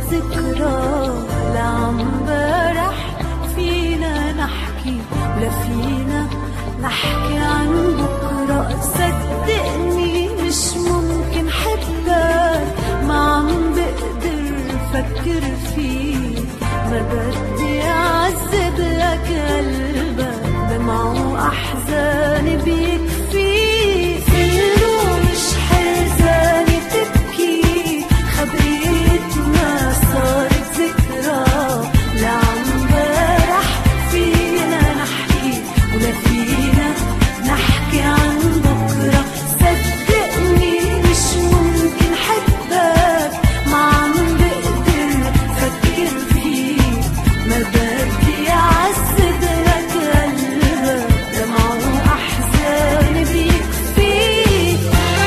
ذكرى لعمبارح فينا نحكي ولا فينا نحكي عن بكرة. صدقني مش ممكن حبك، ما عم بقدر فكر فيك، ما بدي أعذب لك قلبك دمعه وأحزاني بيكفيك. كله مش حزاني تبكي، خبريتنا صارت ذكرى لعمبارح فينا نحكي ولا فينا نحكي عن بكرة. صدقني مش ممكن حبك، ما عم بقدر فكر فيك، ما بدي أعذب لك قلبك دمعه وأحزاني بيكفيك.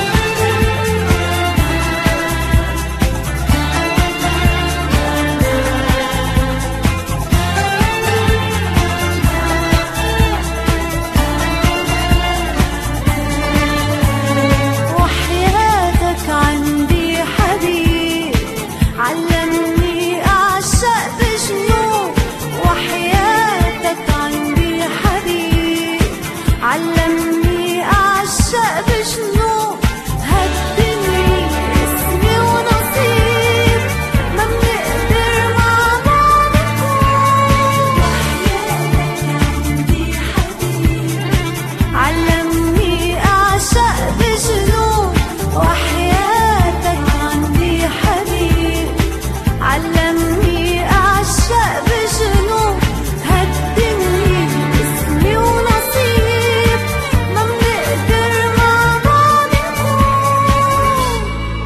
وحياتك عندي حبيب علمني أعشق بجنون، وحياتك عندي حبيب علمني أعشق بجنون. هالدنيا اسمي ونصيب، ما بنقدر مع بعض نكون. وحياتك عندي حبيب علمني أعشق بجنون، وحياتك عندي حبيب علمني أعشق بجنون. هالدنيا اسمي ونصيب، ما بنقدر مع بعض نكون.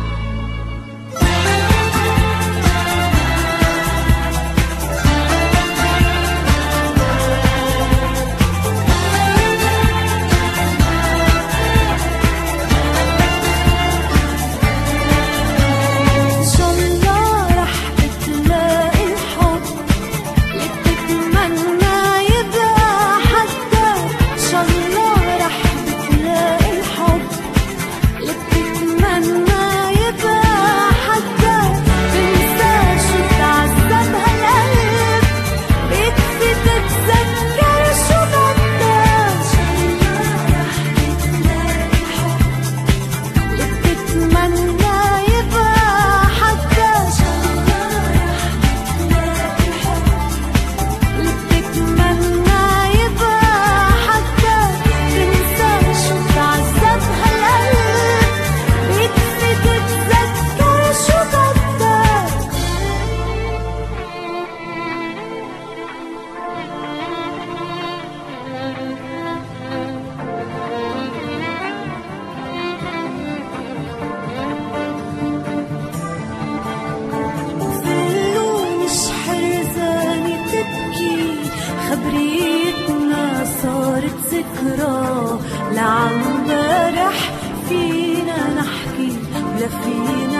إن شاء الله رح بتلاقي الحب اللي بتتمنى يبقى حدك. إن شاء الله رح بتلاقي الحب اللي بتتمنى يبقى حدك. تنسى شو تعذب هالقلب، بيكفي تتذكر شو بدك. إن شاء الله رح بتلاقي الحب اللي بتتمنى يبقى حدك. إن شاء الله رح بتلاقي الحب اللي بتتمنى يبقى حدك. تنسى شو تعذب هالقلب، بيكفي تتذكر شو بدك. كله مش حرزاني تبكي، خبريتنا صارت ذكرى لعمبارح فينا نحكي ولا فينا